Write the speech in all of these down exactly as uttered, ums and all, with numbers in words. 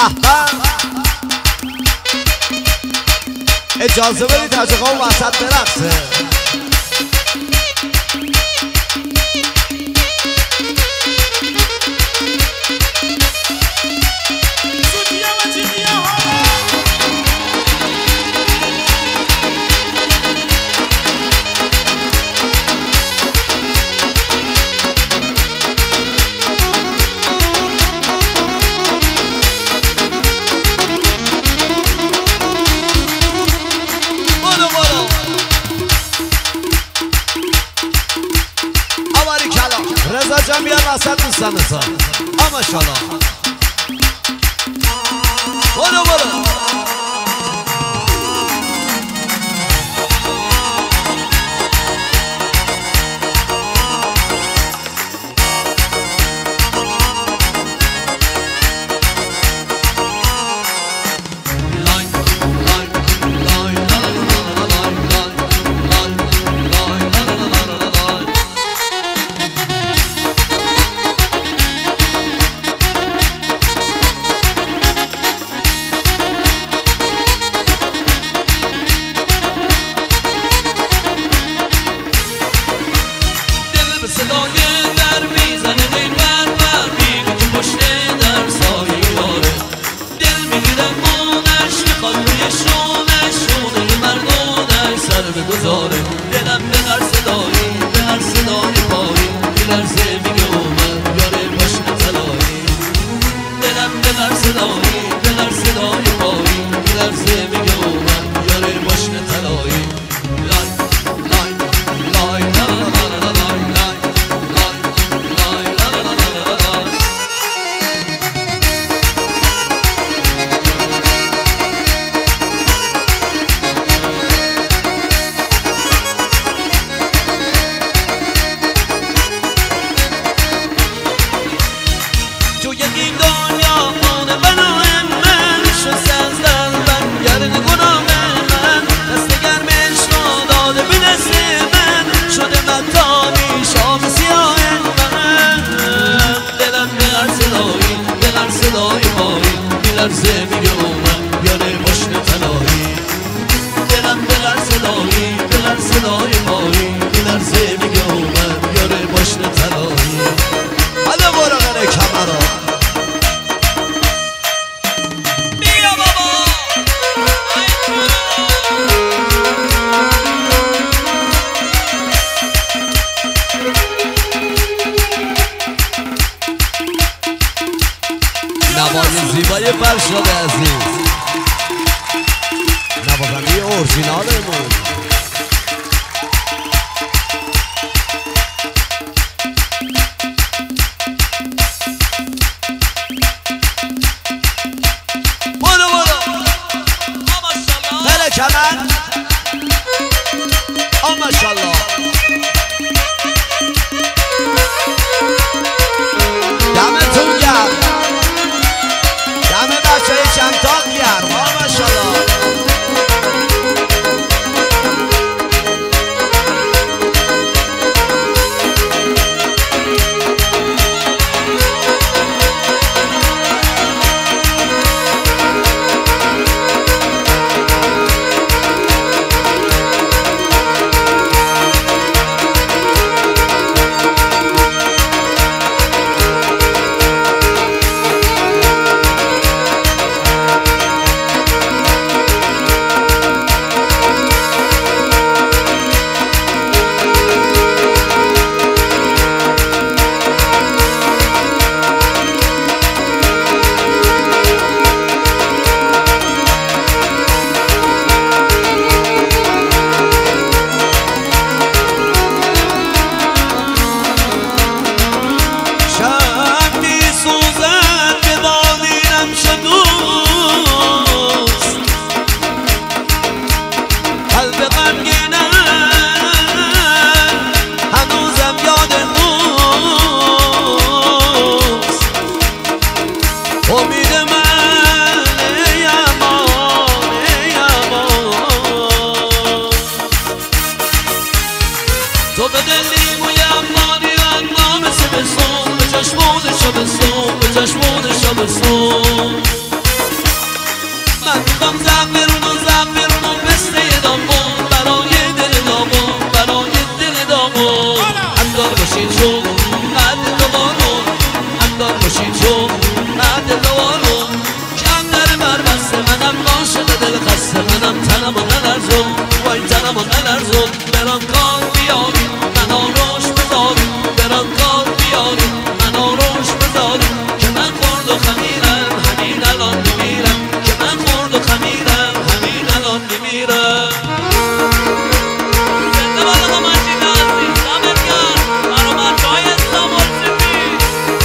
اجازه بدید حاجقا وسط برقصه. رضا جان بیار وسط دوستان رضا. آ ماشاءالله. برو برو. دلم به هر صدایی به هر صدای پایی میلرزه میگه اومد یاره ماشین طلایی. دلم به هر صدایی به هر صدای پایی میلرزه میگه اومد یاره ماشین طلایی. لای لای لای لا لا لا لای لای لای لای لا لا لا لای. این دنیا مونه بنای من شست از دلبن گرد گناه من دست گرمش را داده به دست من شده مطانی شام سیاه من. دلم به هر صدایی به هر صدای پایی میلرزه میگه اومد بیاره ماشین طلایی. دلم به هر صدایی به هر صدای پایی میلرزه میگه اومد بیاره ماشین طلایی. حالا برو غره کمرا نوای زیبای فرشاد عزیز، نوازنده اورجینالمون. برو برو بله کمر. آ ماشاءالله. دمتون گرم، دم بچه های چندتاق گرم. آ ماشاءالله. تو به دلی مویم مانی انا مثل بسون به چشمون شبستون به چشمون شبستون. میخوام زعفرون و زعفرون و پسته داغون برای دل داغون برای دل داغون اندار باشین چون قد دوارون اندار باشین چون قد دوارون کم در بر بسته منم عاشق دل خسته منم تنم و نلرزون وای تنم و نلرزون بران کار بیاری من آروش بذاری بران کار بیاری من آروش بذاری که من خورد و خمیرم همین الان میمیرم که من خورد و خمیرم همین الان میمیرم زنده بالا مجید عزیز دمت گرم برا بچه های استانبول سپید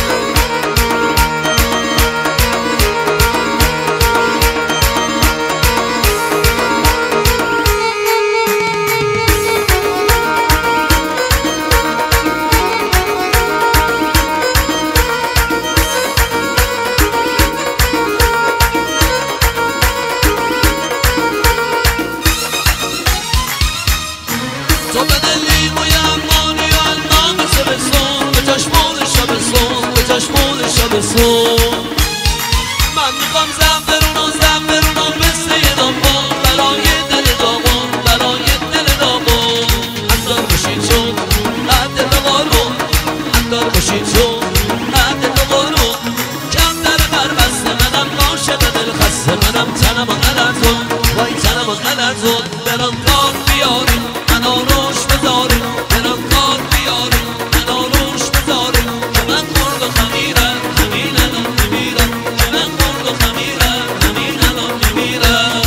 تو به دلی موی امانی و النام شبستون به چشمون شبستون به چشمون شبستون من میخوام زعفرون و زعفرون و پسته داغون برای دل داغون برای دل داغون اندار باشین چون قد دوارون اندار باشین چون قد دوارون کم در بر بسته منم عاشق دل خسته منم تنم و نلرزون وای تنم و نلرزون برام کار بیاری من آروش بذاری برام کار بیاری من آروش بذاری که من خورد و خمیرم همین الان میمیرم که من خورد و خمیرم همین الان میمیرم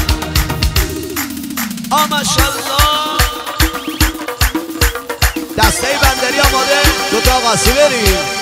آ ماشاءالله دسته بندری آماده دوتا قاسی بریم